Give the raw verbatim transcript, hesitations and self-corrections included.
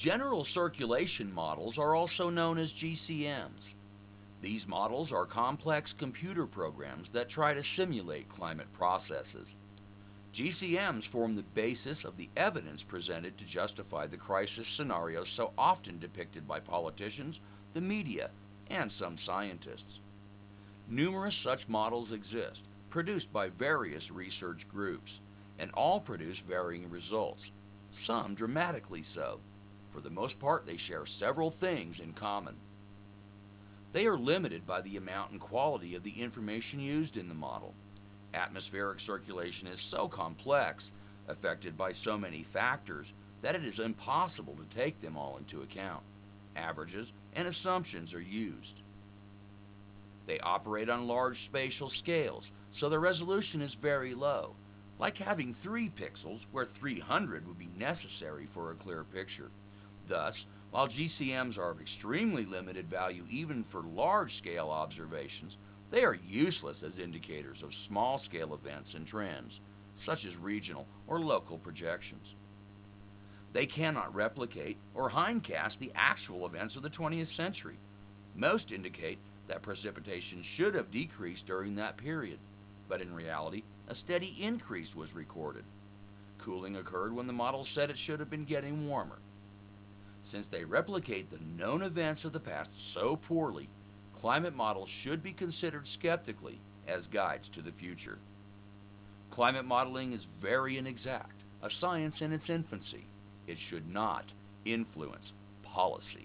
General circulation models are also known as G C Ms. These models are complex computer programs that try to simulate climate processes. G C Ms form the basis of the evidence presented to justify the crisis scenarios so often depicted by politicians, the media, and some scientists. Numerous such models exist, produced by various research groups, and all produce varying results, some dramatically so. For the most part, they share several things in common. They are limited by the amount and quality of the information used in the model. Atmospheric circulation is so complex, affected by so many factors, that it is impossible to take them all into account. Averages and assumptions are used. They operate on large spatial scales, so the resolution is very low, like having three pixels where three hundred would be necessary for a clear picture. Thus, while G C Ms are of extremely limited value even for large-scale observations, they are useless as indicators of small-scale events and trends, such as regional or local projections. They cannot replicate or hindcast the actual events of the twentieth century. Most indicate that precipitation should have decreased during that period, but in reality, a steady increase was recorded. Cooling occurred when the model said it should have been getting warmer. Since they replicate the known events of the past so poorly, climate models should be considered skeptically as guides to the future. Climate modeling is very inexact, a science in its infancy. It should not influence policy.